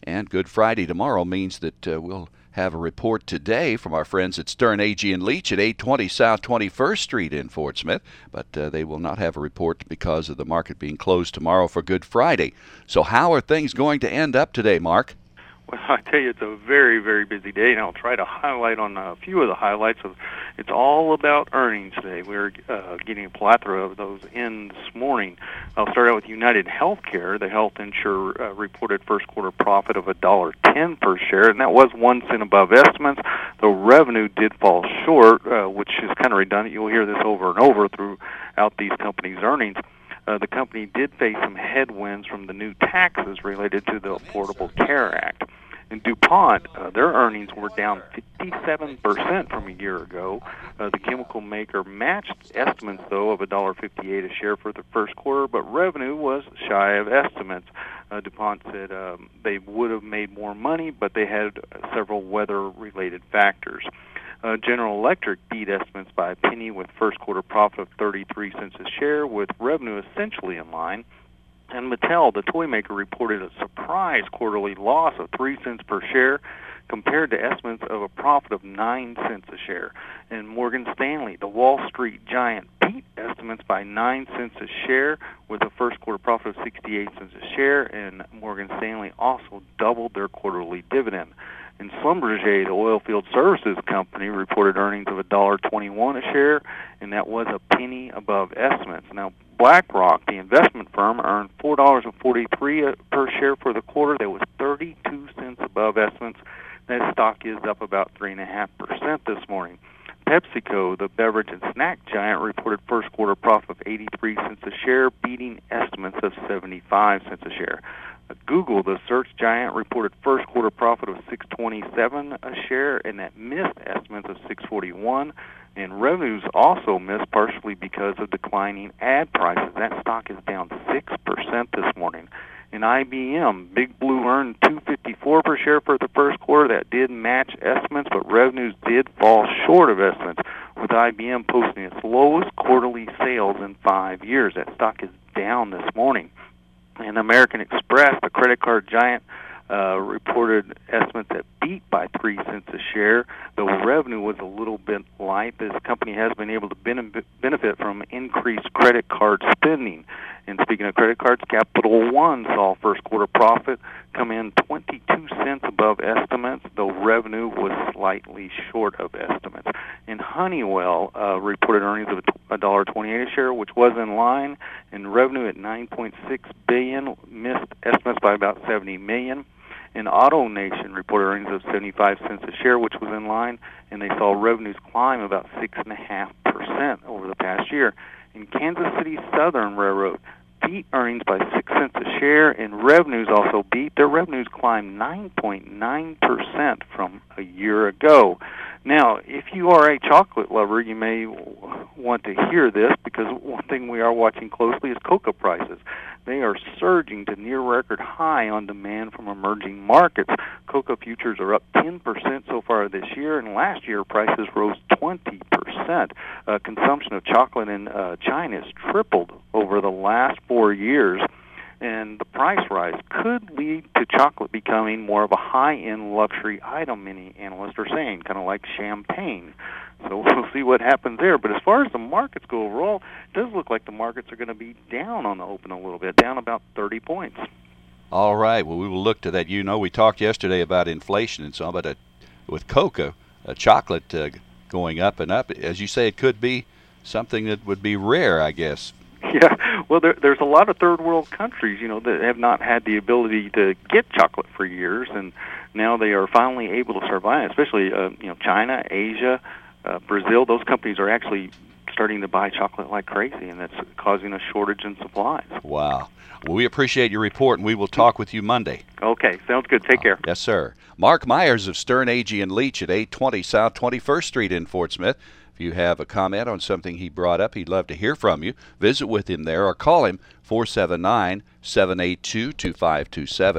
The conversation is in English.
And Good Friday tomorrow means that we'll have a report today from our friends at Stern, Agee & Leach at 820 South 21st Street in Fort Smith, but they will not have a report because of the market being closed tomorrow for Good Friday. So how are things going to end up today, Mark? Well, I tell you, it's a very, very busy day, and I'll try to highlight on a few of the highlights. It's all about earnings today. We're getting a plethora of those in this morning. I'll start out with United Healthcare. The health insurer reported first quarter profit of $1.10 per share, and that was 1 cent above estimates. The revenue did fall short, which is kind of redundant. You'll hear this over and over throughout these companies' earnings. The company did face some headwinds from the new taxes related to the Affordable Care Act. In DuPont, their earnings were down 57% from a year ago. The chemical maker matched estimates, though, of $1.58 a share for the first quarter, but revenue was shy of estimates. DuPont said they would have made more money, but they had several weather-related factors. General Electric beat estimates by a penny with first quarter profit of 33 cents a share, with revenue essentially in line. And Mattel, the toy maker, reported a surprise quarterly loss of 3 cents per share compared to estimates of a profit of 9 cents a share. And Morgan Stanley, the Wall Street giant, beat estimates by 9 cents a share with a first quarter profit of 68 cents a share, and Morgan Stanley also doubled their quarterly dividend. And Schlumberger, the oilfield services company, reported earnings of $1.21 a share, and that was a penny above estimates. Now, BlackRock, the investment firm, earned $4.43 per share for the quarter. That was 32 cents above estimates. That stock is up about 3.5% this morning. PepsiCo, the beverage and snack giant, reported first quarter profit of 83 cents a share, beating estimates of 75 cents a share. Google, the search giant, reported first quarter profit of $6.27 a share, and that missed estimates of $6.41. And revenues also missed partially because of declining ad prices. That stock is down 6% this morning. And IBM, Big Blue, earned $2.54 per share for the first quarter. That did match estimates, but revenues did fall short of estimates, with IBM posting its lowest quarterly sales in 5 years. That stock is down this morning. And American Express, the credit card giant, reported estimates that beat by 3 cents a share, though revenue was a little bit light. This company has been able to benefit from increased credit card spending. And speaking of credit cards, Capital One saw first quarter profit come in 22 cents above estimates, though revenue was slightly short of estimates. And Honeywell reported earnings of $1.28 a share, which was in line, and revenue at $9.6 billion, missed estimates by about $70 million. And AutoNation reported earnings of 75 cents a share, which was in line, and they saw revenues climb about 6.5% over the past year. And Kansas City Southern Railroad beat earnings by 6 cents a share, and revenues also beat. Their revenues climbed 9.9% from a year ago. Now, if you are a chocolate lover, you may want to hear this, because one thing we are watching closely is cocoa prices. They are surging to near record high on demand from emerging markets. Cocoa futures are up 10% so far this year, and last year prices rose 20%. Consumption of chocolate in China has tripled over the last 4 years, and the price rise could lead to chocolate becoming more of a high-end luxury item, many analysts are saying, kind of like champagne. So we'll see what happens there. But as far as the markets go overall, it does look like the markets are going to be down on the open a little bit, down about 30 points. All right. Well, we will look to that. You know, we talked yesterday about inflation and so, but with cocoa, chocolate going up and up, as you say, it could be something that would be rare, I guess. Yeah, well, there's a lot of third world countries, that have not had the ability to get chocolate for years, and now they are finally able to survive. Especially, China, Asia, Brazil. Those companies are actually starting to buy chocolate like crazy, and that's causing a shortage in supplies. Wow. Well, we appreciate your report, and we will talk with you Monday. Okay, sounds good. Take care. Yes, sir. Mark Myers of Stern, Agee & Leach at 820 South 21st Street in Fort Smith. If you have a comment on something he brought up, he'd love to hear from you. Visit with him there or call him 479-782-2527.